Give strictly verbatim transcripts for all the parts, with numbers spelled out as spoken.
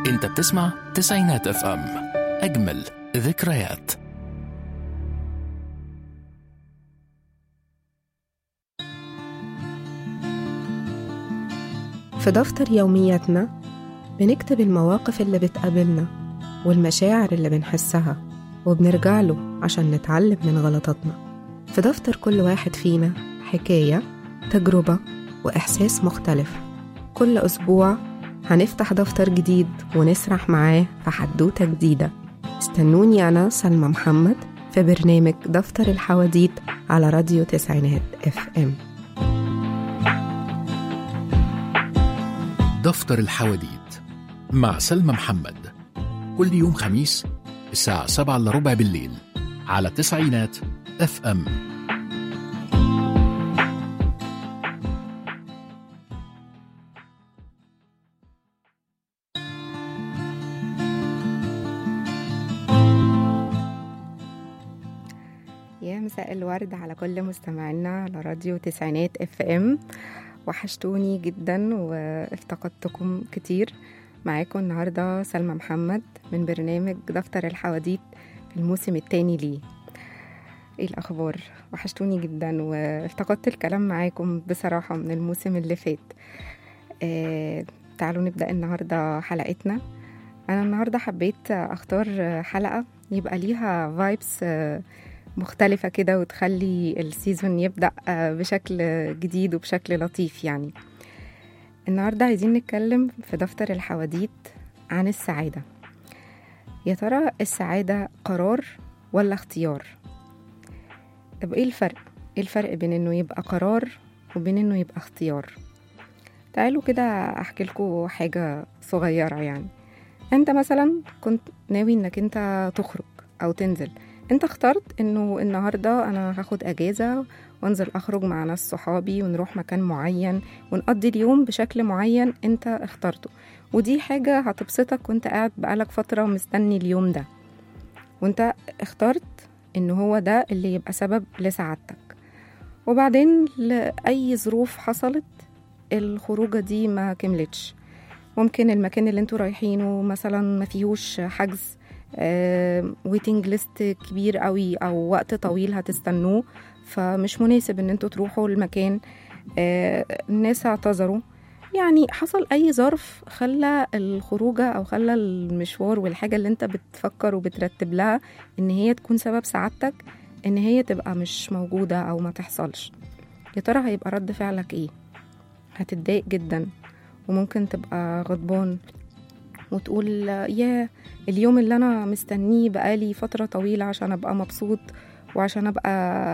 انت بتسمع تسعينات اف ام، اجمل ذكريات. في دفتر يومياتنا بنكتب المواقف اللي بتقابلنا والمشاعر اللي بنحسها، وبنرجع له عشان نتعلم من غلطاتنا. في دفتر كل واحد فينا حكاية، تجربة، وإحساس مختلف. كل أسبوع هنفتح دفتر جديد ونسرح معاه في حدوتة جديدة. استنوني أنا سلمى محمد في برنامج دفتر الحواديت على راديو تسعينات اف ام. دفتر الحواديت مع سلمى محمد، كل يوم خميس الساعة سبعة إلا ربع بالليل على تسعينات اف ام. يا مساء الورد على كل مستمعينا على راديو تسعينات اف ام. وحشتوني جدا وافتقدتكم كتير. معاكم النهاردة سلمى محمد من برنامج دفتر الحواديت في الموسم الثاني ليه. ايه الأخبار؟ وحشتوني جدا وافتقدت الكلام معاكم بصراحة من الموسم اللي فات. آه، تعالوا نبدأ النهاردة حلقتنا. أنا النهاردة حبيت أختار حلقة يبقى ليها فايبس مختلفة كده وتخلي السيزون يبدأ بشكل جديد وبشكل لطيف. يعني النهاردة عايزين نتكلم في دفتر الحواديت عن السعادة. يا ترى السعادة قرار ولا اختيار؟ طب ايه الفرق؟ ايه الفرق بين انه يبقى قرار وبين انه يبقى اختيار؟ تعالوا كده احكي لكم حاجة صغيرة. يعني انت مثلا كنت ناوي انك انت تخرج او تنزل، انت اخترت انه النهاردة انا هاخد اجازة وانزل اخرج مع ناس صحابي ونروح مكان معين ونقضي اليوم بشكل معين انت اخترته، ودي حاجة هتبسطك وانت قاعد بقالك فترة مستني اليوم ده، وانت اخترت انه هو ده اللي يبقى سبب لسعادتك. وبعدين لأي ظروف حصلت الخروجة دي ما كملتش. ممكن المكان اللي انتوا رايحينه مثلا ما فيهوش حجز، ويتنج ليست كبير قوي او وقت طويل هتستنوه، فمش مناسب ان انتوا تروحوا المكان. آه، الناس اعتذروا، يعني حصل اي ظرف خلى الخروجه او خلى المشوار والحاجه اللي انت بتفكر وبترتب لها ان هي تكون سبب سعادتك ان هي تبقى مش موجوده او ما تحصلش. يا ترى هيبقى رد فعلك ايه؟ هتتضايق جدا وممكن تبقى غضبان وتقول يا اليوم اللي أنا مستنيه بقالي فترة طويلة عشان أبقى مبسوط وعشان أبقى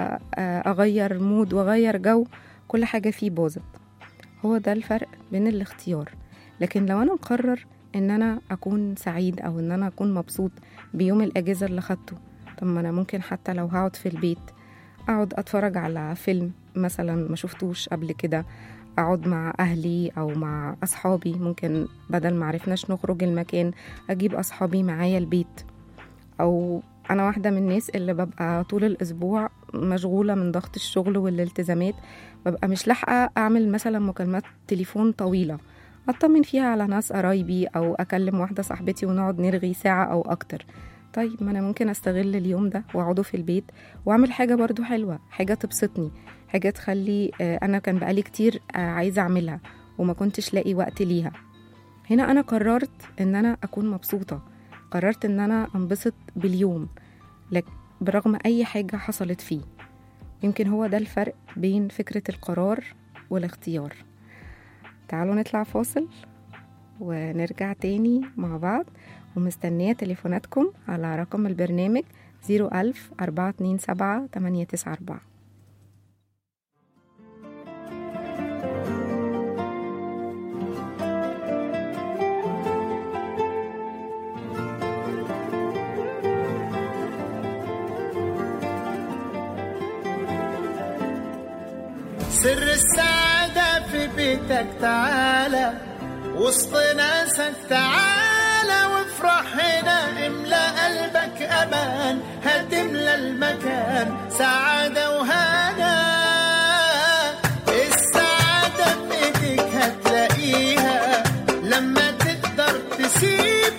أغير مود وأغير جو، كل حاجة فيه باظت. هو ده الفرق بين الاختيار. لكن لو أنا مقرر إن أنا أكون سعيد أو إن أنا أكون مبسوط بيوم الأجازة اللي خدته، طب ما أنا ممكن حتى لو هقعد في البيت أقعد أتفرج على فيلم مثلا ما شفتوش قبل كده، أقعد مع أهلي أو مع أصحابي. ممكن بدل ما عرفناش نخرج المكان أجيب أصحابي معايا البيت. أو أنا واحدة من الناس اللي ببقى طول الأسبوع مشغولة من ضغط الشغل والالتزامات، ببقى مش لاحقة أعمل مثلا مكالمات تليفون طويلة أطمن فيها على ناس قرايبي أو أكلم واحدة صاحبتي ونقعد نرغي ساعة أو أكتر. طيب ما أنا ممكن أستغل اليوم ده وأقعده في البيت وأعمل حاجة برضو حلوة، حاجة تبسطني، حاجة تخلي أنا كان بقالي كتير عايزة أعملها وما كنتش لاقي وقت ليها. هنا أنا قررت إن أنا أكون مبسوطة، قررت إن أنا أنبسط باليوم لك برغم أي حاجة حصلت فيه. يمكن هو ده الفرق بين فكرة القرار والاختيار. تعالوا نطلع فاصل ونرجع تاني مع بعض، ومستنية تليفوناتكم على رقم البرنامج زيرو ألف أربعة اتنين سبعة تمانية تسعة أربعة. سر السعادة في بيتك، تعالى وسط ناسك، تعالى وافرح هنا، املأ قلبك أمان، هتملى المكان سعادة وهنا. السعادة في بيتك هتلاقيها لما تقدر تسيب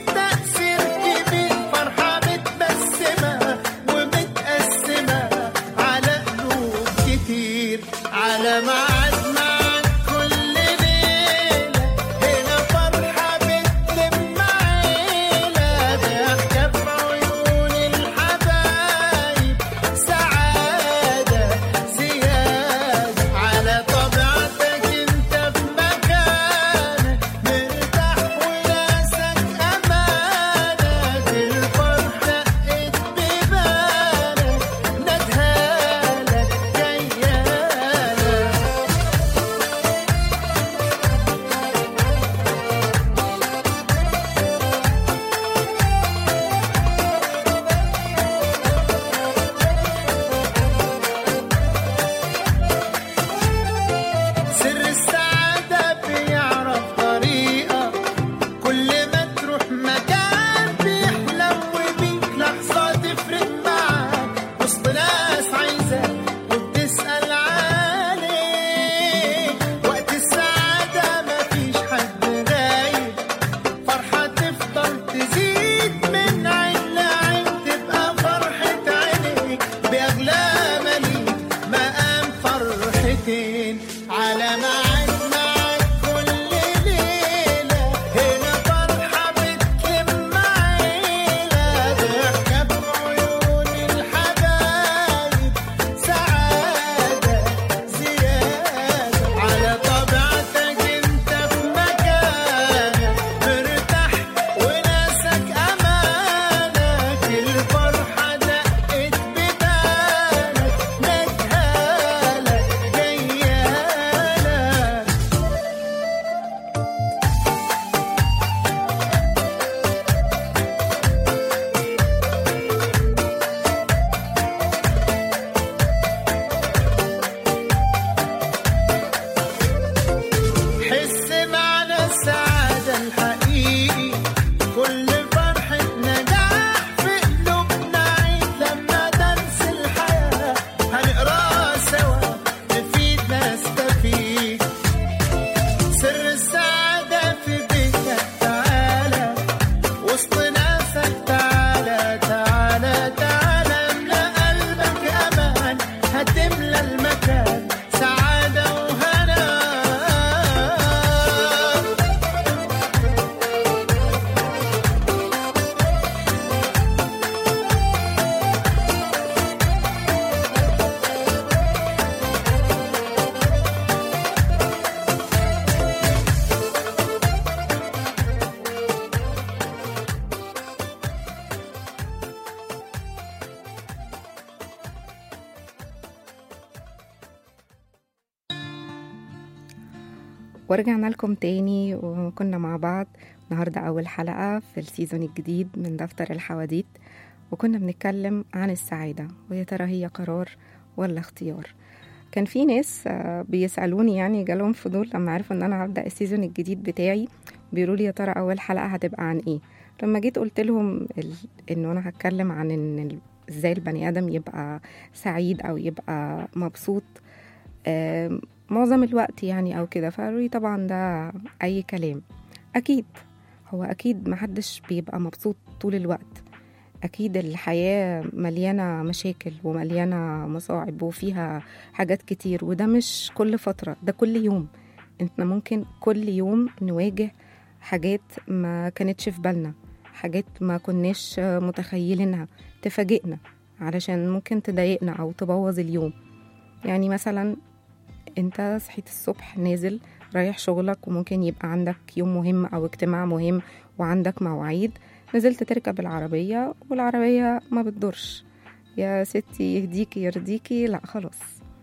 ورجعنا لكم تاني وكنا مع بعض النهاردة أول حلقة في السيزون الجديد من دفتر الحواديت، وكنا بنتكلم عن السعادة ويا ترى هي قرار ولا اختيار. كان في ناس بيسألوني، يعني جالهم فضول لما عرفوا ان انا هبدأ السيزون الجديد بتاعي، بيقولوا لي يا ترى اول حلقة هتبقى عن ايه. لما جيت قلت لهم ال... انه انا هتكلم عن ان ال... ازاي البني ادم يبقى سعيد او يبقى مبسوط آه... معظم الوقت يعني او كده، فقالوا لي طبعا ده اي كلام. اكيد هو اكيد محدش بيبقى مبسوط طول الوقت، أكيد الحياة مليانة مشاكل ومليانة مصاعب وفيها حاجات كتير، وده مش كل فترة، ده كل يوم. انت ممكن كل يوم نواجه حاجات ما كانتش في بالنا، حاجات ما كناش متخيلينها تفاجئنا علشان ممكن تضايقنا أو تبوظ اليوم. يعني مثلا انت صحيت الصبح نازل رايح شغلك، وممكن يبقى عندك يوم مهم أو اجتماع مهم وعندك مواعيد، نزلت تركب العربية والعربية ما بتدورش، يا ستي يهديكي يرضيكي، لا خلاص.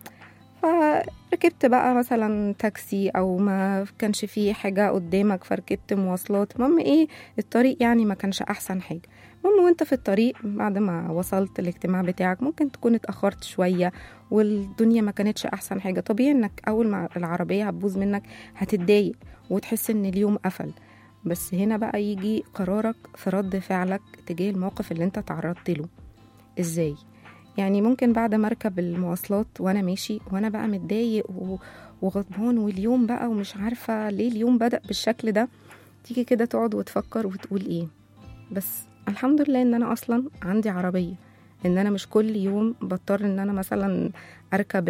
فركبت بقى مثلا تاكسي او ما كانش فيه حاجة قدامك فركبت مواصلات، المهم ايه الطريق يعني ما كانش احسن حاجة. المهم وانت في الطريق بعد ما وصلت الاجتماع بتاعك ممكن تكون اتأخرت شوية والدنيا ما كانتش احسن حاجة. طبيعي انك اول ما العربية هتبوظ منك هتتضايق وتحس ان اليوم قفل، بس هنا بقى يجي قرارك في رد فعلك تجاه الموقف اللي انت تعرضت له. ازاي؟ يعني ممكن بعد ما اركب المواصلات وانا ماشي وانا بقى متضايق وغضبان واليوم بقى ومش عارفة ليه اليوم بدأ بالشكل ده، تيجي كده تقعد وتفكر وتقول ايه، بس الحمد لله ان انا اصلا عندي عربية، ان انا مش كل يوم بضطر ان انا مثلا اركب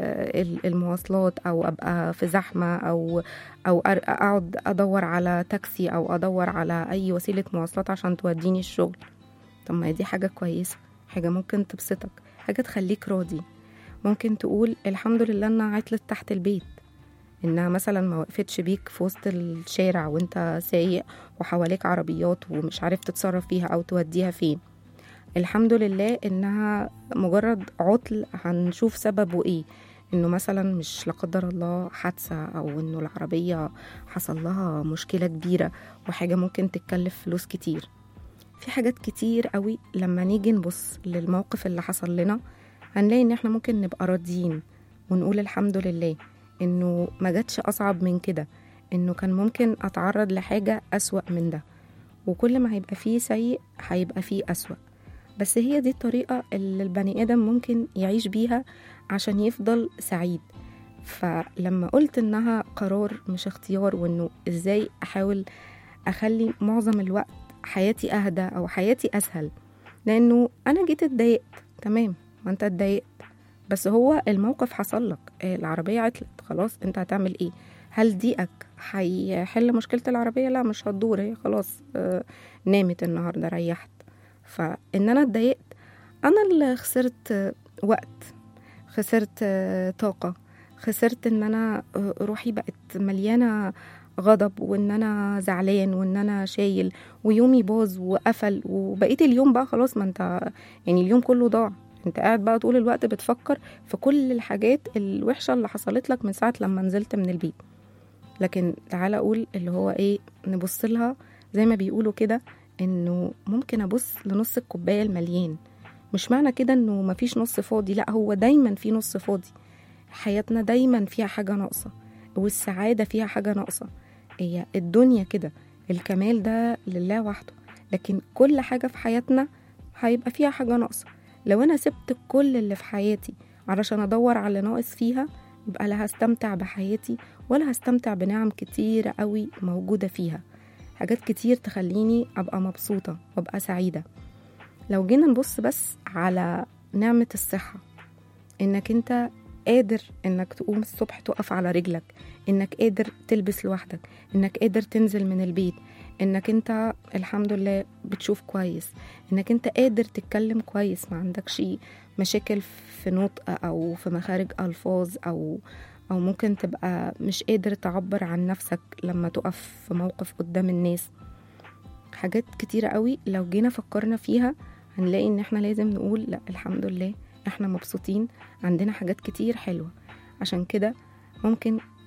المواصلات او ابقى في زحمة او او اقعد ادور على تاكسي او ادور على اي وسيلة مواصلات عشان توديني الشغل. طب ما دي حاجة كويسة، حاجة ممكن تبسطك، حاجة تخليك راضي. ممكن تقول الحمد لله انها عطلت تحت البيت، انها مثلا ما وقفتش بيك في وسط الشارع وانت سايق وحواليك عربيات ومش عارف تتصرف فيها او توديها فين. الحمد لله انها مجرد عطل هنشوف سببه ايه، انه مثلا مش لقدر الله حادثة او انه العربية حصل لها مشكلة كبيرة وحاجة ممكن تتكلف فلوس كتير. في حاجات كتير قوي لما نيجي نبص للموقف اللي حصل لنا هنلاقي ان احنا ممكن نبقى راضيين ونقول الحمد لله انه ما جاتش اصعب من كده، انه كان ممكن اتعرض لحاجة اسوأ من ده، وكل ما هيبقى فيه سيء هيبقى فيه اسوأ. بس هي دي الطريقة اللي البني آدم ممكن يعيش بيها عشان يفضل سعيد. فلما قلت إنها قرار مش اختيار، وإنه إزاي أحاول أخلي معظم الوقت حياتي أهدى أو حياتي أسهل، لأنه أنا جيت اتضايقت، تمام ما أنت اتضايقت، بس هو الموقف حصل لك، العربية عطلت، خلاص أنت هتعمل إيه؟ هل ضيقك هيحل مشكلة العربية؟ لا مش هتدور، هي خلاص آه نامت النهاردة ريحت. فإن أنا اتضايقت أنا اللي خسرت وقت، خسرت طاقة، خسرت إن أنا روحي بقت مليانة غضب وإن أنا زعلان وإن أنا شايل ويومي باظ وقفل، وبقيت اليوم بقى خلاص، ما أنت يعني اليوم كله ضاع، أنت قاعد بقى طول الوقت بتفكر في كل الحاجات الوحشة اللي حصلت لك من ساعة لما نزلت من البيت. لكن تعالى أقول اللي هو إيه، نبص لها زي ما بيقولوا كده، انه ممكن ابص لنص الكوبايه المليان، مش معنى كده انه مفيش نص فاضي، لا هو دايما في نص فاضي. حياتنا دايما فيها حاجه ناقصه، والسعاده فيها حاجه ناقصه. هي الدنيا كده، الكمال ده لله وحده، لكن كل حاجه في حياتنا هيبقى فيها حاجه ناقصه. لو انا سبت كل اللي في حياتي علشان ادور على ناقص فيها، يبقى لا هستمتع بحياتي ولا هستمتع بنعم كتيره قوي موجوده فيها، حاجات كتير تخليني أبقى مبسوطة وأبقى سعيدة. لو جينا نبص بس على نعمة الصحة، إنك أنت قادر إنك تقوم الصبح تقف على رجلك، إنك قادر تلبس لوحدك، إنك قادر تنزل من البيت، إنك أنت الحمد لله بتشوف كويس، إنك أنت قادر تتكلم كويس، ما عندكش مشاكل في نطق أو في مخارج ألفاظ، أو أو ممكن تبقى مش قادر تعبر عن نفسك لما تقف في موقف قدام الناس. حاجات كتيرة قوي لو جينا فكرنا فيها هنلاقي ان احنا لازم نقول لا الحمد لله احنا مبسوطين، عندنا حاجات كتير حلوة. عشان كده ممكن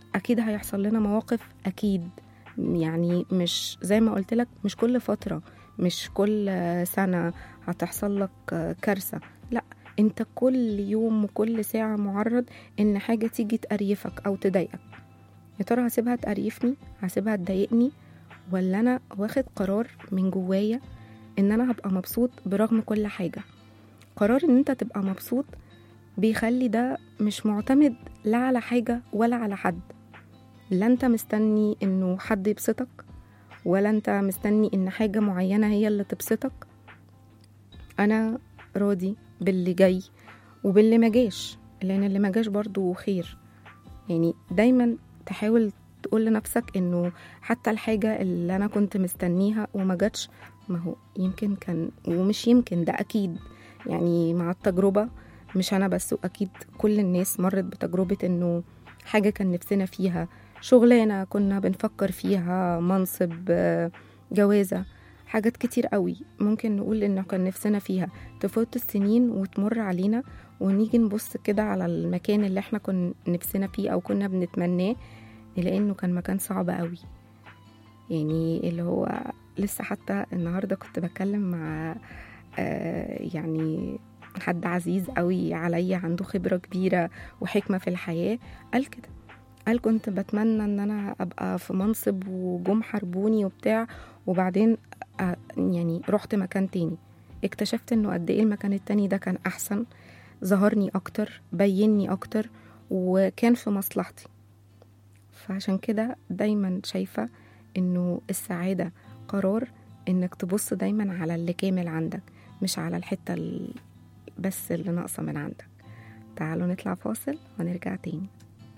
أكيد هيحصل لنا مواقف، أكيد يعني مش زي ما قلت لك، مش كل فترة مش كل سنة هتحصل لك كارثة، لا، انت كل يوم وكل ساعة معرض ان حاجة تيجي تقريفك او تضايقك. يا ترى هسيبها تقريفني، هسيبها تضايقني، ولا انا واخد قرار من جوايا ان انا هبقى مبسوط برغم كل حاجة؟ قرار ان انت تبقى مبسوط بيخلي ده مش معتمد لا على حاجة ولا على حد، لا انت مستني انه حد يبسطك، ولا انت مستني ان حاجة معينة هي اللي تبسطك. انا راضي باللي جاي وباللي ما جاش، لان اللي ما جاش برضو خير. يعني دايما تحاول تقول لنفسك انه حتى الحاجة اللي انا كنت مستنيها وما جاتش، ما هو يمكن كان، ومش يمكن، ده اكيد يعني مع التجربة، مش انا بس، واكيد كل الناس مرت بتجربة انه حاجة كان نفسنا فيها، شغلانة كنا بنفكر فيها، منصب، جوازة، حاجات كتير قوي ممكن نقول إنه كان نفسنا فيها، تفوت السنين وتمر علينا ونيجي نبص كده على المكان اللي احنا كنا نفسنا فيه أو كنا بنتمناه، نلاقي إنه كان مكان صعب قوي. يعني اللي هو لسه حتى النهاردة كنت بتكلم مع آه يعني حد عزيز قوي عليا، عنده خبرة كبيرة وحكمة في الحياة، قال كده، قال كنت بتمنى ان انا ابقى في منصب وجم حربوني وبتاع، وبعدين يعني رحت مكان تاني، اكتشفت انه قد ايه المكان التاني ده كان احسن، ظهرني اكتر، بيني اكتر، وكان في مصلحتي. فعشان كده دايما شايفة انه السعادة قرار انك تبص دايما على اللي كامل عندك، مش على الحتة بس اللي ناقصة من عندك. تعالوا نطلع فاصل ونرجع تاني.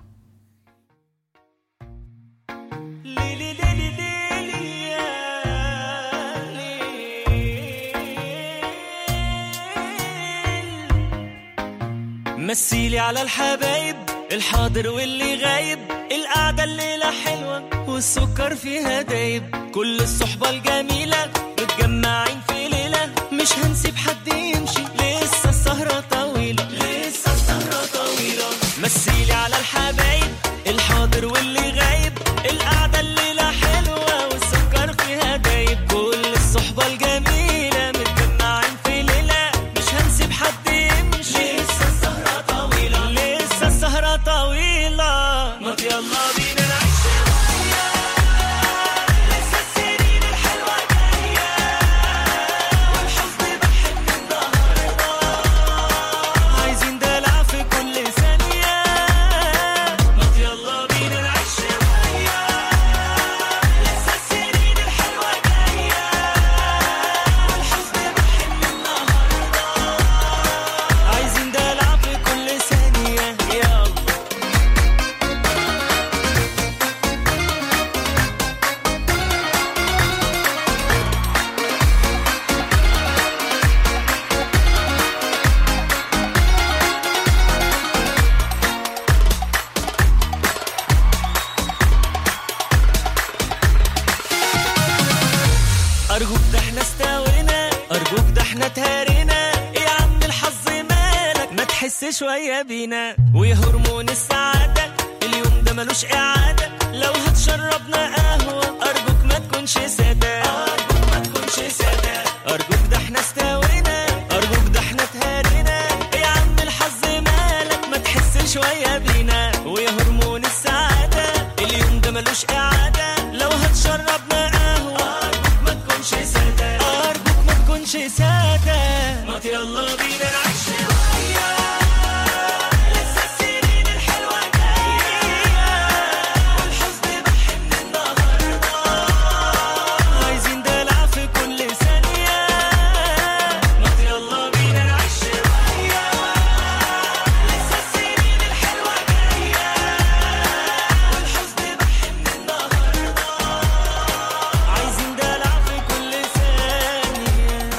مثيلي على الحبايب، الحاضر واللي غايب، القعدة الليلة حلوة والسكر فيها دايب، كل الصحبة الجميلة متجمعين في ليلة، مش هنسيب حد يمشي، لسه السهرة طويلة، لسه السهرة طويلة. مثيلي على الحبايب، الحاضر واللي غايب، القعدة الليلة حلوة والسكر فيها دايب، كل الصحبة الجميلة متجمعين في ليلة، مش هنسيب حد يمشي، لسه السهرة طويلة، لسه السهرة طويلة. ما يلا بينا نعيش شوية، لسه السنين الحلوة جاية، والحزن بحن النهاردة، عايزين دلع في كل ثانية. ما يلا بينا نعيش شوية، لسه السنين الحلوة جاية، والحزن بحن النهاردة، عايزين دلع في كل ثانية. يلا أرجوك ده احنا استوينا، أرجوك ده احنا تهارينا، يا عم الحظ مالك ما تحس شوية بينا، ويا هرمون السعادة اليوم ده ملوش إعادة، لو هتشربنا قهوة أرجوك ما تكونش سادة، أرجوك ما تكونش سادة، أرجوك ده احنا استوينا، أرجوك ده احنا تهارينا، يا عم الحظ مالك ما تحس شوية بينا، ويا هرمون السعادة اليوم ده ملوش إعادة، لو هتشربنا قهوة أرجوك ما تكونش سادة، أرجوك ما تكونش سادة. ما يلا بينا نعيش شوية، لسه السنين الحلوة جاية، والحزن بحن النهاردة، عايزين دلع في كل ثانية. ما يلا بينا نعيش شوية، لسه السنين الحلوة جاية، والحزن بحن النهاردة، عايزين دلع في كل ثانية.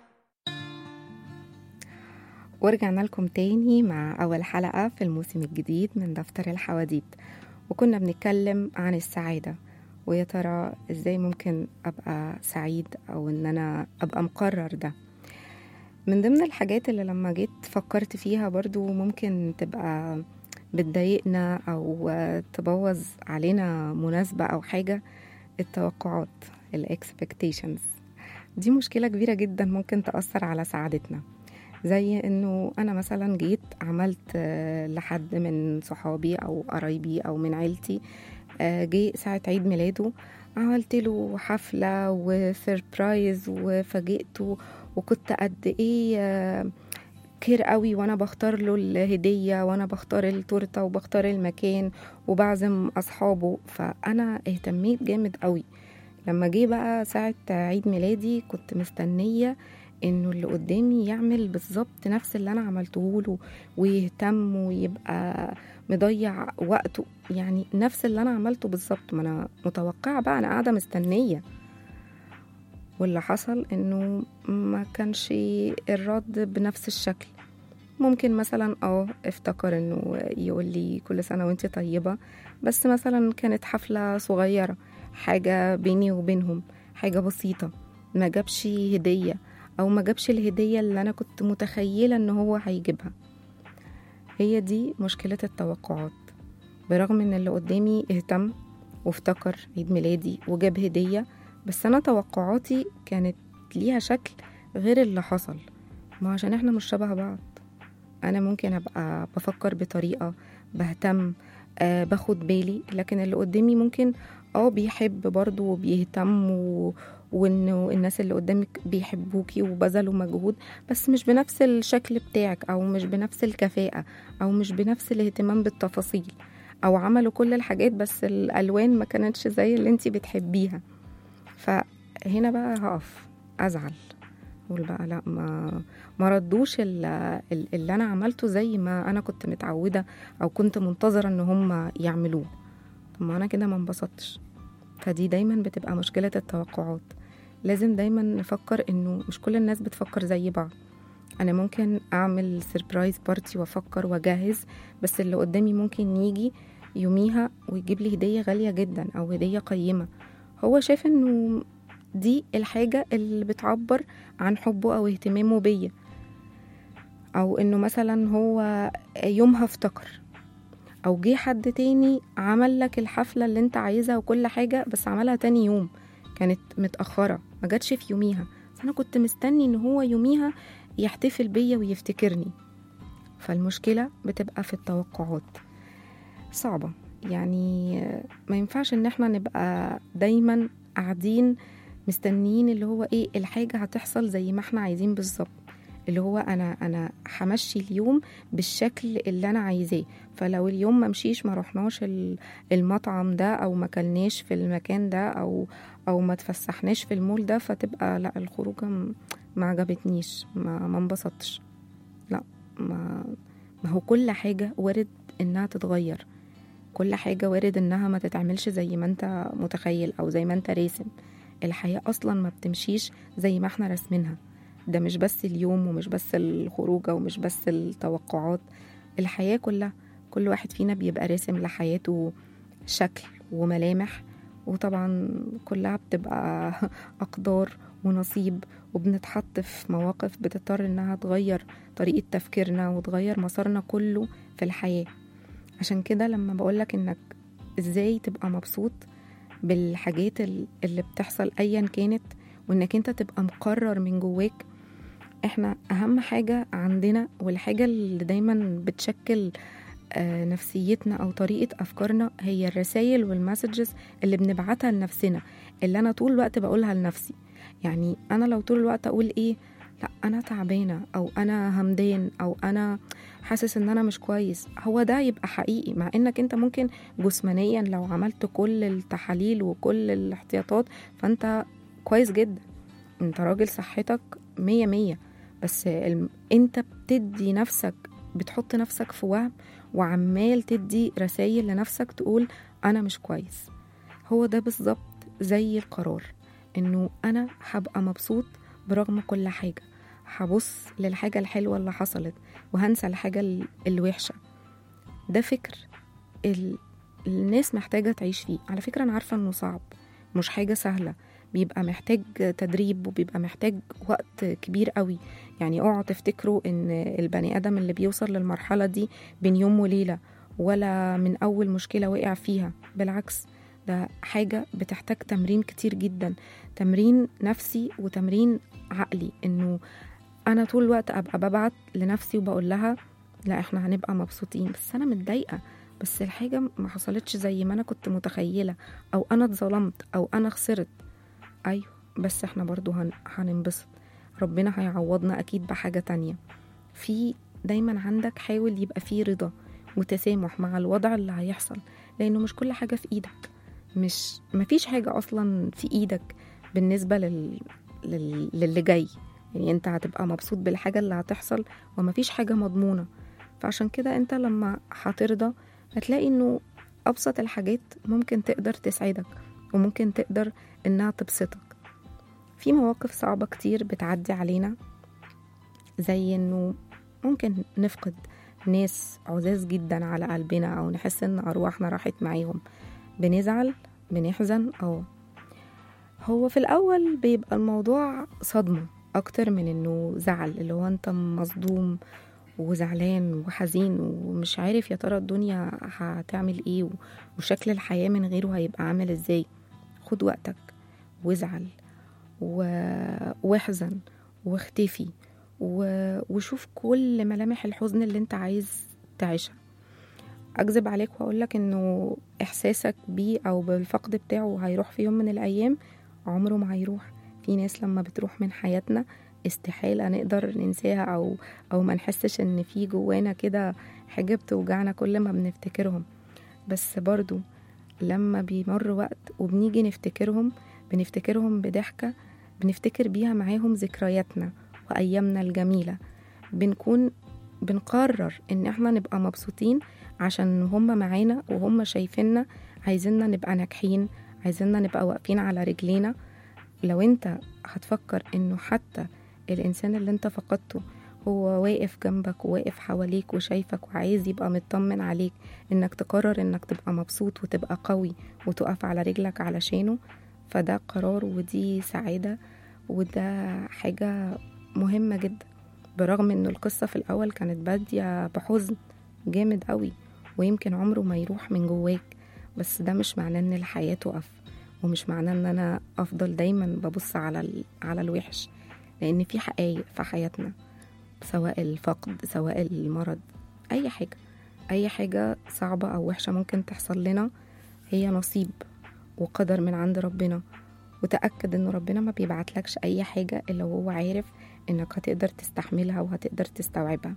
ورجعنا لكم تاني مع أول حلقة في الموسم الجديد من دفتر الحواديت، وكنا بنتكلم عن السعادة، ويا ترى إزاي ممكن أبقى سعيد أو إن أنا أبقى مقرر ده. من ضمن الحاجات اللي لما جيت فكرت فيها برضو ممكن تبقى بتضايقنا أو تبوظ علينا مناسبة أو حاجة، التوقعات الإكسبكتيشنز دي مشكلة كبيرة جدا ممكن تأثر على سعادتنا. زي إنه أنا مثلا جيت عملت لحد من صحابي أو قرايبي أو من عيلتي جي ساعة عيد ميلاده، عملت له حفلة وسيربرايز وفاجئته، وكنت قد ايه كير قوي وانا بختار له الهدية وانا بختار التورتة وبختار المكان وبعزم اصحابه. فانا اهتميت جامد قوي. لما جه بقى ساعة عيد ميلادي كنت مستنية انه اللي قدامي يعمل بالظبط نفس اللي انا عملته له ويهتم ويبقى مضيع وقته، يعني نفس اللي انا عملته بالظبط. ما انا متوقعه بقى، انا قاعده مستنيه. واللي حصل انه ما كانش الرد بنفس الشكل. ممكن مثلا اه افتكر انه يقول لي كل سنه وانت طيبه، بس مثلا كانت حفله صغيره، حاجه بيني وبينهم، حاجه بسيطه، ما جابش هديه او ما جابش الهديه اللي انا كنت متخيله ان هو هيجيبها. هي دي مشكله التوقعات. برغم ان اللي قدامي اهتم وافتكر عيد ميلادي وجاب هديه، بس انا توقعاتي كانت ليها شكل غير اللي حصل. ما عشان احنا مش شبه بعض. انا ممكن ابقى بفكر بطريقه، بهتم، آه باخد بالي، لكن اللي قدامي ممكن اه بيحب برضو وبيهتم و... وانه الناس اللي قدامك بيحبوكي وبذلوا مجهود، بس مش بنفس الشكل بتاعك، او مش بنفس الكفاءة، او مش بنفس الاهتمام بالتفاصيل، او عملوا كل الحاجات بس الالوان ما كانتش زي اللي انتي بتحبيها. فهنا بقى هقف ازعل، اقول بقى لا، ما ما ردوش اللي, اللي انا عملته زي ما انا كنت متعودة او كنت منتظرة ان هم يعملوه. طب ما انا كده ما انبسطتش. فدي دايما بتبقى مشكلة التوقعات. لازم دايما نفكر انه مش كل الناس بتفكر زي بعض. انا ممكن اعمل سيربرايز بارتي وافكر واجهز، بس اللي قدامي ممكن يجي يوميها ويجيب لي هدية غالية جدا او هدية قيمة. هو شايف انه دي الحاجة اللي بتعبر عن حبه او اهتمامه بيا، او انه مثلا هو يومها افتكر، او جه حد تاني عمل لك الحفلة اللي انت عايزها وكل حاجة، بس عملها تاني يوم، كانت متأخرة ما جاتش في يوميها. انا كنت مستني ان هو يوميها يحتفل بيا ويفتكرني. فالمشكلة بتبقى في التوقعات. صعبة، يعني ما ينفعش ان احنا نبقى دايما قاعدين مستنيين اللي هو ايه الحاجة هتحصل زي ما احنا عايزين بالظبط، اللي هو انا انا همشي اليوم بالشكل اللي انا عايزاه. فلو اليوم ما مشيش، ما رحناش المطعم ده او ما كلناش في المكان ده او او ما تفسحناش في المول ده، فتبقى لا، الخروجه ما عجبتنيش، ما ما انبسطتش. لا، ما ما هو كل حاجه وارد انها تتغير، كل حاجه وارد انها ما تتعملش زي ما انت متخيل او زي ما انت راسم. الحياه اصلا ما بتمشيش زي ما احنا راسمينها. ده مش بس اليوم ومش بس الخروجة ومش بس التوقعات، الحياة كلها. كل واحد فينا بيبقى راسم لحياته شكل وملامح، وطبعا كلها بتبقى أقدار ونصيب، وبنتحط في مواقف بتضطر إنها تغير طريقة تفكيرنا وتغير مسارنا كله في الحياة. عشان كده لما بقولك إنك إزاي تبقى مبسوط بالحاجات اللي بتحصل أيا كانت، وإنك أنت تبقى مقرر من جواك، احنا اهم حاجة عندنا والحاجة اللي دايما بتشكل نفسيتنا او طريقة افكارنا هي الرسائل والمسجز اللي بنبعتها لنفسنا، اللي انا طول الوقت بقولها لنفسي. يعني انا لو طول الوقت اقول ايه، لا انا تعبانة او انا همدان او انا حاسس ان انا مش كويس، هو ده يبقى حقيقي. مع انك انت ممكن جسمانيا لو عملت كل التحاليل وكل الاحتياطات فانت كويس جدا، انت راجل صحتك مية مية، بس الم... انت بتدي نفسك، بتحط نفسك في وهم وعمال تدي رسائل لنفسك تقول انا مش كويس. هو ده بالظبط زي القرار، انه انا هبقى مبسوط برغم كل حاجة، هبص للحاجة الحلوة اللي حصلت وهنسى الحاجة الوحشة. ده فكر ال... الناس محتاجة تعيش فيه. على فكرة انا عارفة انه صعب، مش حاجة سهلة، بيبقى محتاج تدريب وبيبقى محتاج وقت كبير قوي. يعني اوعوا تفتكروا ان البني ادم اللي بيوصل للمرحلة دي بين يوم وليلة ولا من أول مشكلة وقع فيها. بالعكس، ده حاجة بتحتاج تمرين كتير جدا، تمرين نفسي وتمرين عقلي، إنه أنا طول الوقت أبقى ببعت لنفسي وبقول لها لا إحنا هنبقى مبسوطين، بس أنا متضايقة، بس الحاجة ما حصلتش زي ما أنا كنت متخيلة، أو أنا اتظلمت، أو أنا خسرت. أيوة، بس إحنا برضو هن... هننبسط، ربنا هيعوضنا أكيد بحاجة تانية. في دايما عندك حاول يبقى فيه رضا وتسامح مع الوضع اللي هيحصل، لأنه مش كل حاجة في إيدك، مش مفيش حاجة أصلا في إيدك بالنسبة لل... لل... للي جاي. يعني أنت هتبقى مبسوط بالحاجة اللي هتحصل ومفيش حاجة مضمونة. فعشان كده أنت لما هترضى هتلاقي إنه أبسط الحاجات ممكن تقدر تسعدك وممكن تقدر إنها تبسطك. في مواقف صعبة كتير بتعدي علينا، زي إنه ممكن نفقد ناس عزاز جدا على قلبنا، أو نحس إن أرواحنا راحت معاهم، بنزعل، بنحزن. أو هو في الأول بيبقى الموضوع صدمة أكتر من إنه زعل، اللي هو أنت مصدوم وزعلان وحزين ومش عارف يا ترى الدنيا هتعمل إيه وشكل الحياة من غيره هيبقى عامل إزاي. خد وقتك وازعل واحزن واختفي وشوف كل ملامح الحزن اللي انت عايز تعيشها. اكذب عليك واقولك انه احساسك بيه او بالفقد بتاعه هيروح في يوم من الايام، عمره ما هيروح. في ناس لما بتروح من حياتنا استحالة نقدر ننساها او او ما نحسش ان في جوانا كده حاجة بتوجعنا كل ما بنفتكرهم. بس برضو لما بيمر وقت وبنيجي نفتكرهم بنفتكرهم بضحكة، بنفتكر بيها معاهم ذكرياتنا وأيامنا الجميلة. بنكون بنقرر إن احنا نبقى مبسوطين عشان هم معانا وهم شايفيننا، عايزيننا نبقى ناجحين، عايزيننا نبقى واقفين على رجلينا. لو انت هتفكر إنه حتى الإنسان اللي انت فقدته هو واقف جنبك وواقف حواليك وشايفك وعايز يبقى مطمن عليك، إنك تقرر إنك تبقى مبسوط وتبقى قوي وتقف على رجلك علشانه، فده قرار ودي سعادة وده حاجة مهمة جدا. برغم إنه القصة في الأول كانت بادية بحزن جامد قوي ويمكن عمره ما يروح من جواك، بس ده مش معناه إن الحياة تقف، ومش معناه إن أنا أفضل دايما ببص على على الوحش، لأن في حقائق في حياتنا، سواء الفقد سواء المرض، أي حاجة أي حاجة صعبة أو وحشة ممكن تحصل لنا هي نصيب وقدر من عند ربنا. وتأكد إنه ربنا ما بيبعتلكش أي حاجة إلا وهو عارف إنك هتقدر تستحملها وهتقدر تستوعبها.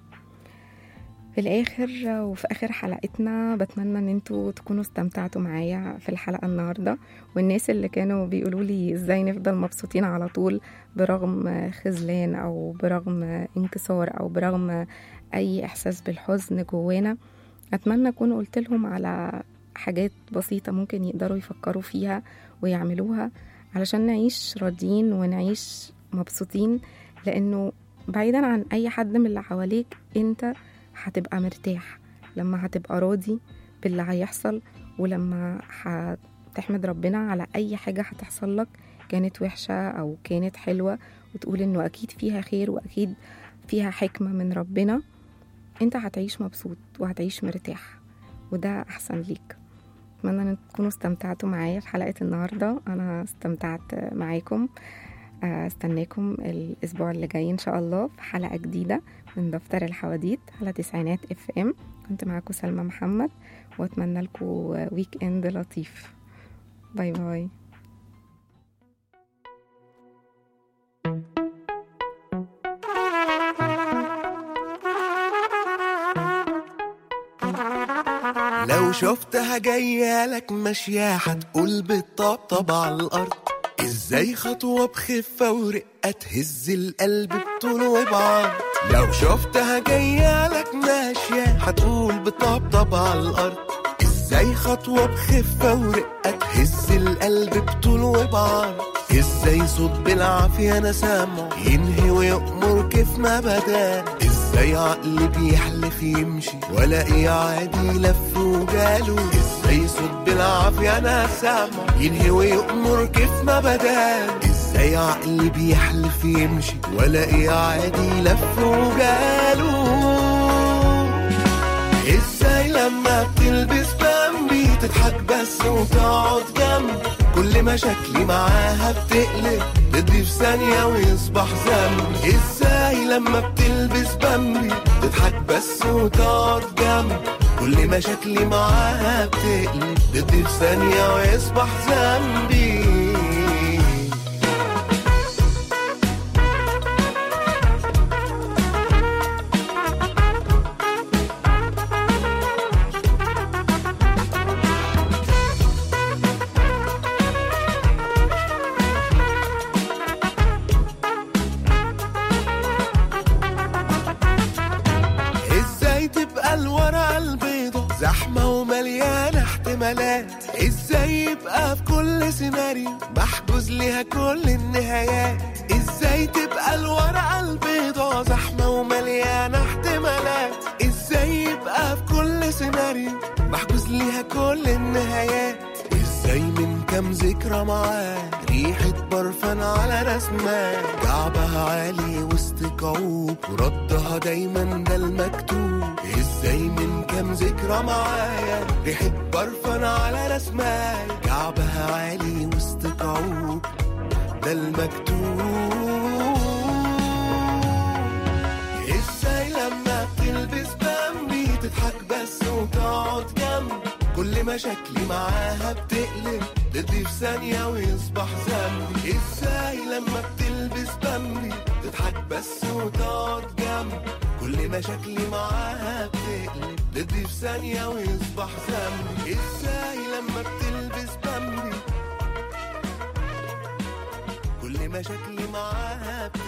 في الآخر وفي آخر حلقتنا بتمنى إن انتوا تكونوا استمتعتوا معايا في الحلقة النهاردة، والناس اللي كانوا بيقولوا لي إزاي نفضل مبسوطين على طول برغم خذلان أو برغم انكسار أو برغم أي إحساس بالحزن جوانا، أتمنى أكون قلت لهم على حاجات بسيطة ممكن يقدروا يفكروا فيها ويعملوها علشان نعيش راضيين ونعيش مبسوطين. لأنه بعيدا عن أي حد من اللي حواليك انت هتبقى مرتاح لما هتبقى راضي باللي هيحصل، ولما هتحمد ربنا على أي حاجة هتحصل لك، كانت وحشة أو كانت حلوة، وتقول إنه أكيد فيها خير وأكيد فيها حكمة من ربنا. انت هتعيش مبسوط وهتعيش مرتاح، وده أحسن ليك. أتمنى أن تكونوا استمتعتوا معايا في حلقة النهاردة. أنا استمتعت معاكم، استناكم الأسبوع اللي جاي إن شاء الله في حلقة جديدة من دفتر الحواديت على تسعينات اف ام. كنت معاكم سلمى محمد، وأتمنى لكم ويك اند لطيف. باي باي. لو شفتها جاية لك ماشية هتقول بالطبطب على الأرض، ازاي خطوة بخفة ورقة تهز القلب بطول وبعرض. لو شفتها جاية لك ماشية هتقول بالطبطب على الأرض، ازاي خطوة بخفة ورقة تهز القلب بطول وبعرض. ازاي صوت بالعافية انا سامعه ينهي ويأمر كيف ما بدا، ازاي عقل بيحلف يمشي ولا عادي لف وجاله. ازاي صوت بالعافية انا سامعه ينهي ويأمر كيف ما بدا، ازاي عقل بيحلف يمشي ولا عادي لف وجاله. ازاي لما لما بتلبس بامبي تضحك بس وتقعد جنبي، كل مشاكلي معاها بتقلب ضدي في ثانية ويصبح ذنبي. ازاي لما بتلبس بامبي تضحك بس وتقعد جنبي، كل مشاكلي معاها بتقلب ضدي في ثانية ويصبح ذنبي. زحمة ومليانة احتمالات، ازاي يبقى في كل سيناريو محجوز ليها كل النهايات. ازاي تبقى الورقة البيضاء زحمة ومليانة احتمالات، ازاي يبقى في كل سيناريو محجوز ليها كل النهايات. ازاي من كام ذكرى معاه ريحة برفان على رسمة، كعبها عالي وسط كعوب وردها دايما ده المكتوب. ازاي من كام ذكرى معايا ريحة برفان على رسمة، كعبها عالي وسط كعوب ده المكتوب. ازاي لما بتلبس بامبي تضحك بس وتقعد جنبي، كل مشاكلي معاها بتقلب ضدي في ثانية ويصبح ذنبي. ازاي لما بتلبس بامبي تضحك بس وتقعد جنبي، كل مشاكلي معاها بتقلب ضدي في ثانية ويصبح ذنبي. ازاي لما بتلبس بامبي كل مشاكلي معاها بتقلب